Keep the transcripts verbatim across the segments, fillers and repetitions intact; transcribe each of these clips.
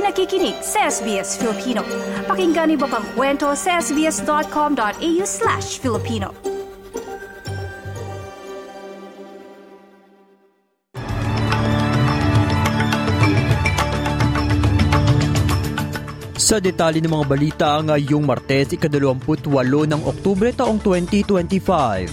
nakikinig sa S B S Filipino. Pakinggan niyo pa ang kwento sa sbs.com.au slash Filipino. Sa detalye ng mga balita ngayong Martes, ikadalawamput-walo ng Oktubre taong twenty twenty-five.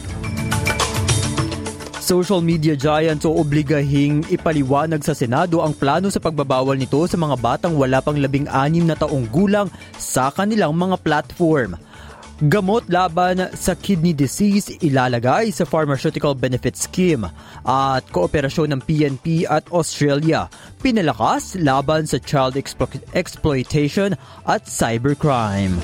Social media giants o obligahing ipaliwanag sa Senado ang plano sa pagbabawal nito sa mga batang wala pang labing anim na taong gulang sa kanilang mga platform. Gamot laban sa kidney disease ilalagay sa Pharmaceutical Benefit Scheme at kooperasyon ng P N P at Australia pinalakas laban sa child explo- exploitation at cybercrime.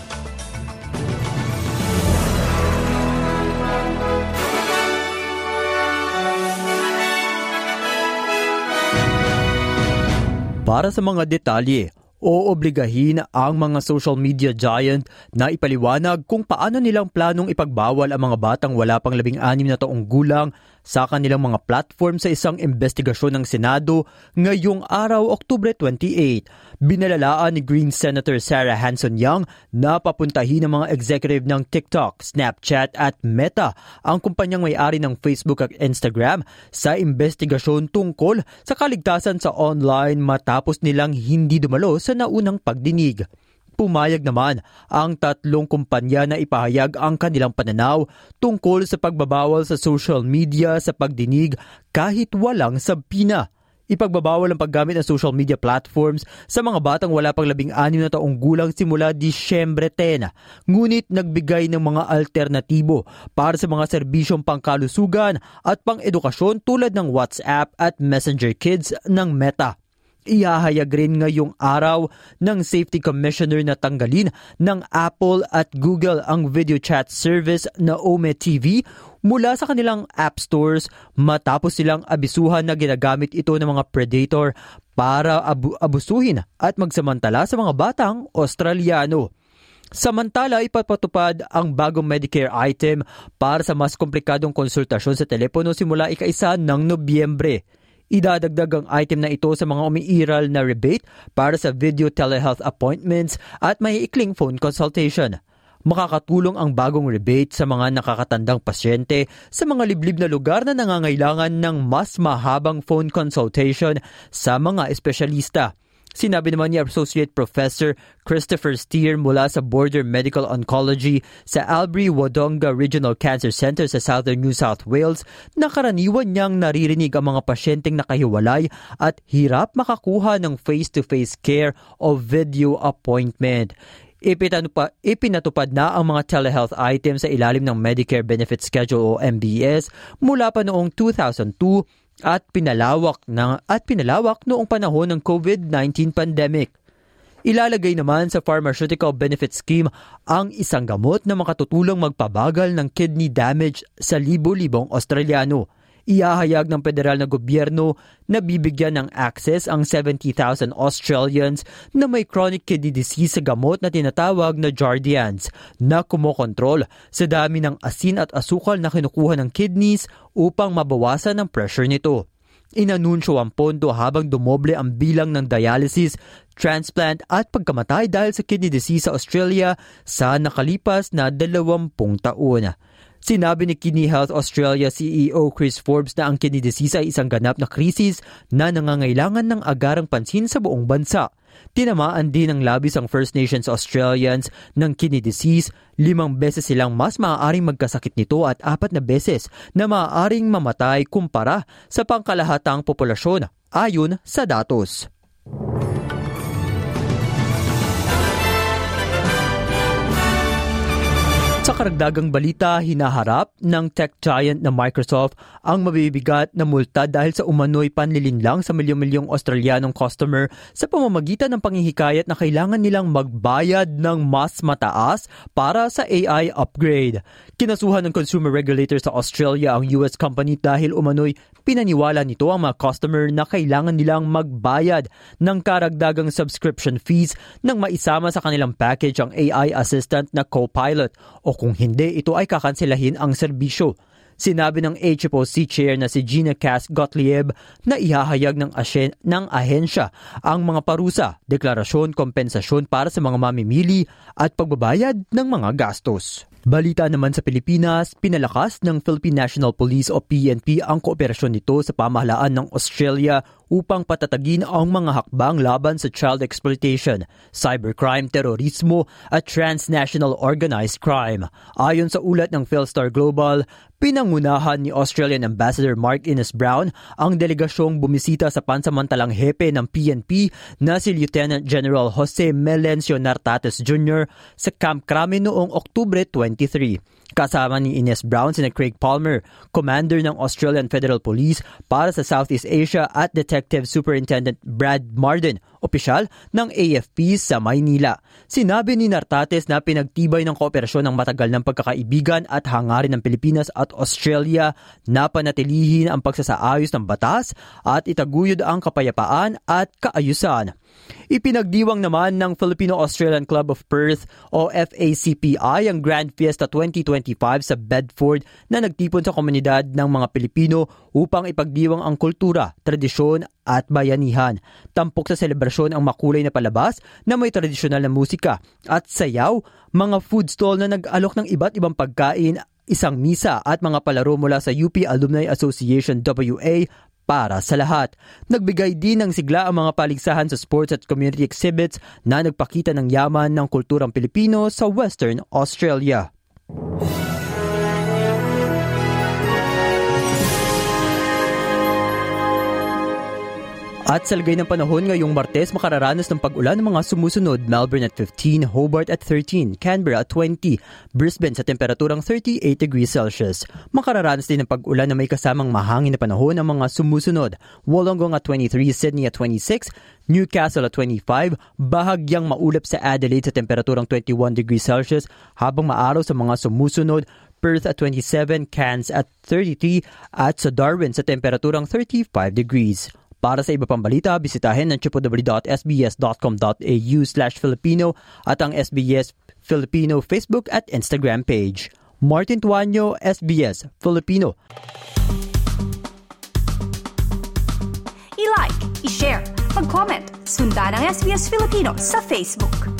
Para sa mga detalye, oobligahin ang mga social media giant na ipaliwanag kung paano nilang planong ipagbawal ang mga batang wala pang labing anim na taong gulang sa kanilang mga platform sa isang investigasyon ng Senado ngayong araw, Oktubre twenty-eighth. Binalalaan ni Green Senator Sarah Hanson-Young na papuntahin ng mga executive ng TikTok, Snapchat at Meta ang kumpanyang may-ari ng Facebook at Instagram sa investigasyon tungkol sa kaligtasan sa online matapos nilang hindi dumalo sa naunang pagdinig. Pumayag naman ang tatlong kumpanya na ipahayag ang kanilang pananaw tungkol sa pagbabawal sa social media sa pagdinig kahit walang sabpina. Ipagbabawal ang paggamit ng social media platforms sa mga batang wala pang labing anim na taong gulang simula Disyembre tenth. Ngunit nagbigay ng mga alternatibo para sa mga serbisyong pangkalusugan at pang-edukasyon tulad ng WhatsApp at Messenger Kids ng Meta. Ihahayag rin ngayong araw ng Safety Commissioner na tanggalin ng Apple at Google ang video chat service na Ome T V mula sa kanilang app stores matapos silang abisuhan na ginagamit ito ng mga predator para abu- abusuhin at magsamantala sa mga batang Australiano. Samantala, ipapatupad ang bagong Medicare item para sa mas komplikadong konsultasyon sa telepono simula ika-isa ng Nobyembre. Idadagdag ang item na ito sa mga umiiral na rebate para sa video telehealth appointments at may ikling phone consultation. Makakatulong ang bagong rebate sa mga nakakatandang pasyente sa mga liblib na lugar na nangangailangan ng mas mahabang phone consultation sa mga espesyalista. Sinabi naman ni Associate Professor Christopher Steer mula sa Border Medical Oncology sa Albury-Wodonga Regional Cancer Center sa Southern New South Wales na karaniwan niyang naririnig ang mga pasyenteng nakahiwalay at hirap makakuha ng face-to-face care o video appointment. Ipinatupad, ipinatupad na ang mga telehealth items sa ilalim ng Medicare Benefit Schedule o M B S mula pa noong two thousand two at pinalawak na at pinalawak noong panahon ng COVID nineteen pandemic. Ilalagay naman sa Pharmaceutical Benefit Scheme ang isang gamot na makatutulong magpabagal ng kidney damage sa libo-libong Australiano. Iahayag ng federal na gobyerno na bibigyan ng access ang seventy thousand Australians na may chronic kidney disease sa gamot na tinatawag na Jardiance na kumokontrol sa dami ng asin at asukal na kinukuha ng kidneys upang mabawasan ang pressure nito. Inanunsyo ang pondo habang dumoble ang bilang ng dialysis, transplant at pagkamatay dahil sa kidney disease sa Australia sa nakalipas na dalawampung taon. Sinabi ni Kidney Health Australia C E O Chris Forbes na ang kidney disease ay isang ganap na krisis na nangangailangan ng agarang pansin sa buong bansa. Tinamaan din ng labis ang First Nations Australians ng kidney disease. Limang beses silang mas maaaring magkasakit nito at apat na beses na maaaring mamatay kumpara sa pangkalahatang populasyon ayon sa datos. Sa karagdagang balita, hinaharap ng tech giant na Microsoft ang mabibigat na multa dahil sa umano'y panlilinlang sa milyong-milyong Australianong customer sa pamamagitan ng panghihikayat na kailangan nilang magbayad ng mas mataas para sa A I upgrade. Kinasuhan ng consumer regulator sa Australia ang U S company dahil umano'y pinaniwala nito ang mga customer na kailangan nilang magbayad ng karagdagang subscription fees nang maisama sa kanilang package ang A I assistant na Copilot o kung hindi, ito ay kakanselahin ang serbisyo. Sinabi ng H F O C Chair na si Gina Cass-Gottlieb na ihahayag ng, asyen, ng ahensya ang mga parusa, deklarasyon, kompensasyon para sa mga mamimili at pagbabayad ng mga gastos. Balita naman sa Pilipinas, pinalakas ng Philippine National Police o P N P ang kooperasyon nito sa pamahalaan ng Australia upang patatagin ang mga hakbang laban sa child exploitation, cybercrime, terorismo at transnational organized crime. Ayon sa ulat ng Philstar Global, pinangunahan ni Australian Ambassador Mark Innes-Brown ang delegasyong bumisita sa pansamantalang hepe ng P N P na si Lieutenant General Jose Melencio Nartates Junior sa Camp Crame noong Oktubre twenty-three. Kasama ni Innes-Brown sina Craig Palmer, Commander ng Australian Federal Police para sa Southeast Asia at Detective Superintendent Brad Marden, opisyal ng A F P sa Maynila. Sinabi ni Nartates na pinagtibay ng kooperasyon ng matagal ng pagkakaibigan at hangarin ng Pilipinas at Australia na panatilihin ang pagsasaayos ng batas at itaguyod ang kapayapaan at kaayusan. Ipinagdiwang naman ng Filipino-Australian Club of Perth o F A C P I ang Grand Fiesta twenty twenty-five sa Bedford na nagtipon sa komunidad ng mga Pilipino upang ipagdiwang ang kultura, tradisyon at bayanihan. Tampok sa selebrasyon ang makulay na palabas na may tradisyonal na musika at sayaw, mga food stall na nag-alok ng iba't ibang pagkain, isang misa at mga palaro mula sa U P Alumni Association W A para sa lahat. Nagbigay din ng sigla ang mga paligsahan sa sports at community exhibits na nagpakita ng yaman ng kulturang Pilipino sa Western Australia. At sa lagay ng panahon ngayong Martes, makararanas ng pag-ulan ng mga sumusunod: Melbourne at fifteen, Hobart at thirteen, Canberra at twenty, Brisbane sa temperaturang thirty-eight degrees Celsius. Makararanas din ng pag-ulan na may kasamang mahangin na panahon ng mga sumusunod: Wollongong at twenty-three, Sydney at twenty-six, Newcastle at twenty-five, bahagyang maulap sa Adelaide sa temperaturang twenty-one degrees Celsius, habang maaraw sa mga sumusunod: Perth at twenty-seven, Cairns at thirty-three, at sa Darwin sa temperaturang thirty-five degrees. Para sa iba pang balita, bisitahin ang w w w dot s b s dot com dot a u slash Filipino at ang S B S Filipino Facebook at Instagram page. Martin Tuanyo, S B S Filipino. I-like, i-share, mag-comment, sundan ang S B S Filipino sa Facebook.